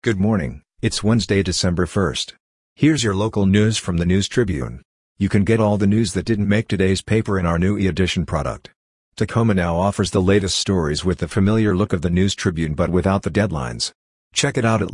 Good morning, it's Wednesday, December 1st. Here's your local news from the News Tribune. You can get all the news that didn't make today's paper in our new e-edition product. Tacoma now offers the latest stories with the familiar look of the News Tribune but without the deadlines. Check it out at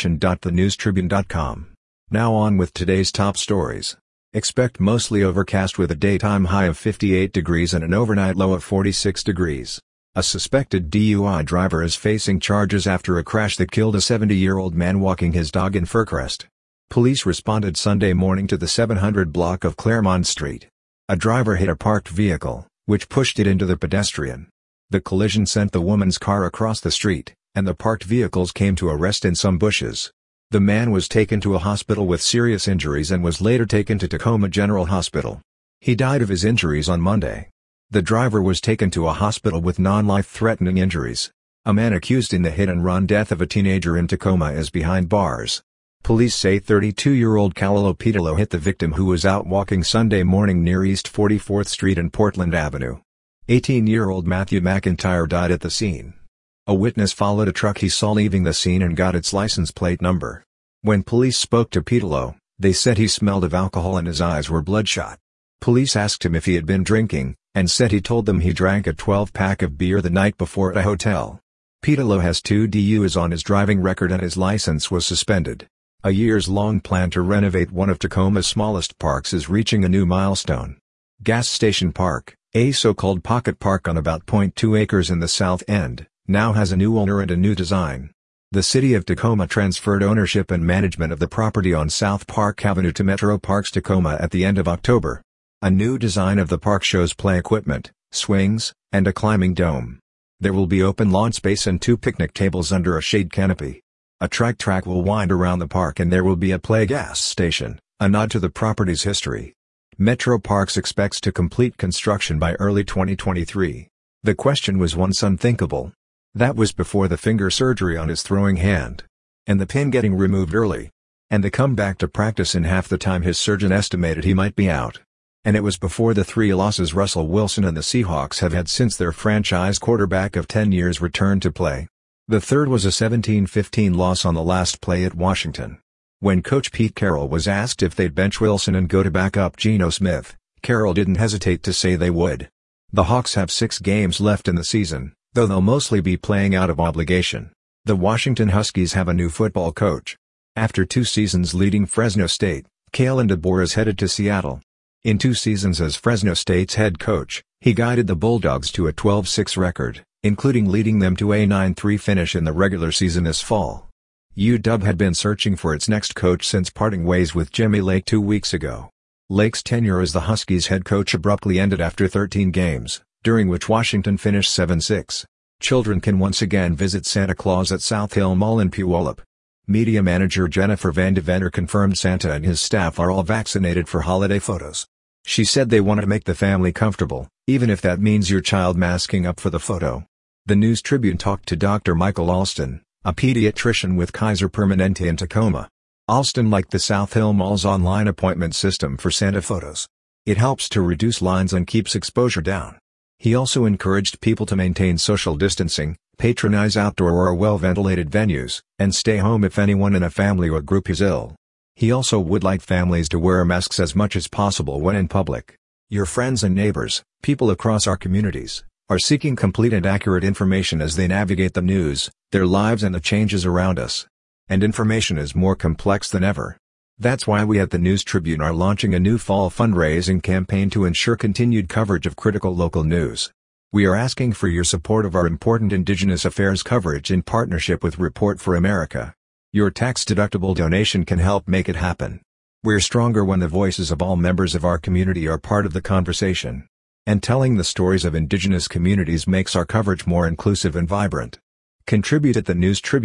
liveedition.thenewstribune.com. Now on with today's top stories. Expect mostly overcast with a daytime high of 58 degrees and an overnight low of 46 degrees. A suspected DUI driver is facing charges after a crash that killed a 70-year-old man walking his dog in Fircrest. Police responded Sunday morning to the 700 block of Claremont Street. A driver hit a parked vehicle, which pushed it into the pedestrian. The collision sent the woman's car across the street, and the parked vehicles came to a rest in some bushes. The man was taken to a hospital with serious injuries and was later taken to Tacoma General Hospital. He died of his injuries on Monday. The driver was taken to a hospital with non-life-threatening injuries. A man accused in the hit-and-run death of a teenager in Tacoma is behind bars. Police say 32-year-old Kalalo Pitalo hit the victim who was out walking Sunday morning near East 44th Street and Portland Avenue. 18-year-old Matthew McIntyre died at the scene. A witness followed a truck he saw leaving the scene and got its license plate number. When police spoke to Pitalo, they said he smelled of alcohol and his eyes were bloodshot. Police asked him if he had been drinking, and said he told them he drank a 12-pack of beer the night before at a hotel. Pitalo has 2 DUIs on his driving record and his license was suspended. A years-long plan to renovate one of Tacoma's smallest parks is reaching a new milestone. Gas Station Park, a so-called pocket park on about 0.2 acres in the South End, now has a new owner and a new design. The city of Tacoma transferred ownership and management of the property on South Park Avenue to Metro Parks Tacoma at the end of October. A new design of the park shows play equipment, swings, and a climbing dome. There will be open lawn space and 2 picnic tables under a shade canopy. A track will wind around the park and there will be a play gas station, a nod to the property's history. Metro Parks expects to complete construction by early 2023. The question was once unthinkable. That was before the finger surgery on his throwing hand. And the pin getting removed early. And the comeback to practice in half the time his surgeon estimated he might be out. And it was before the 3 losses Russell Wilson and the Seahawks have had since their franchise quarterback of 10 years returned to play. The third was a 17-15 loss on the last play at Washington. When coach Pete Carroll was asked if they'd bench Wilson and go to back up Geno Smith, Carroll didn't hesitate to say they would. The Hawks have 6 games left in the season, though they'll mostly be playing out of obligation. The Washington Huskies have a new football coach. After 2 seasons leading Fresno State, Kalen DeBoer is headed to Seattle. In 2 seasons as Fresno State's head coach, he guided the Bulldogs to a 12-6 record, including leading them to a 9-3 finish in the regular season this fall. UW had been searching for its next coach since parting ways with Jimmy Lake 2 weeks ago. Lake's tenure as the Huskies head coach abruptly ended after 13 games, during which Washington finished 7-6. Children can once again visit Santa Claus at South Hill Mall in Puyallup. Media manager Jennifer Van Deventer confirmed Santa and his staff are all vaccinated for holiday photos. She said they want to make the family comfortable, even if that means your child masking up for the photo. The News Tribune talked to Dr. Michael Alston, a pediatrician with Kaiser Permanente in Tacoma. Alston liked the South Hill Mall's online appointment system for Santa photos. It helps to reduce lines and keeps exposure down. He also encouraged people to maintain social distancing, patronize outdoor or well-ventilated venues, and stay home if anyone in a family or group is ill. He also would like families to wear masks as much as possible when in public. Your friends and neighbors, people across our communities, are seeking complete and accurate information as they navigate the news, their lives and the changes around us. And information is more complex than ever. That's why we at the News Tribune are launching a new fall fundraising campaign to ensure continued coverage of critical local news. We are asking for your support of our important Indigenous affairs coverage in partnership with Report for America. Your tax-deductible donation can help make it happen. We're stronger when the voices of all members of our community are part of the conversation. And telling the stories of Indigenous communities makes our coverage more inclusive and vibrant. Contribute at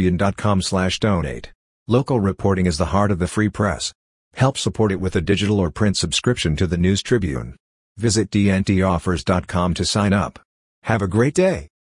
thenewstribune.com/donate. Local reporting is the heart of the free press. Help support it with a digital or print subscription to the News Tribune. Visit dntoffers.com to sign up. Have a great day.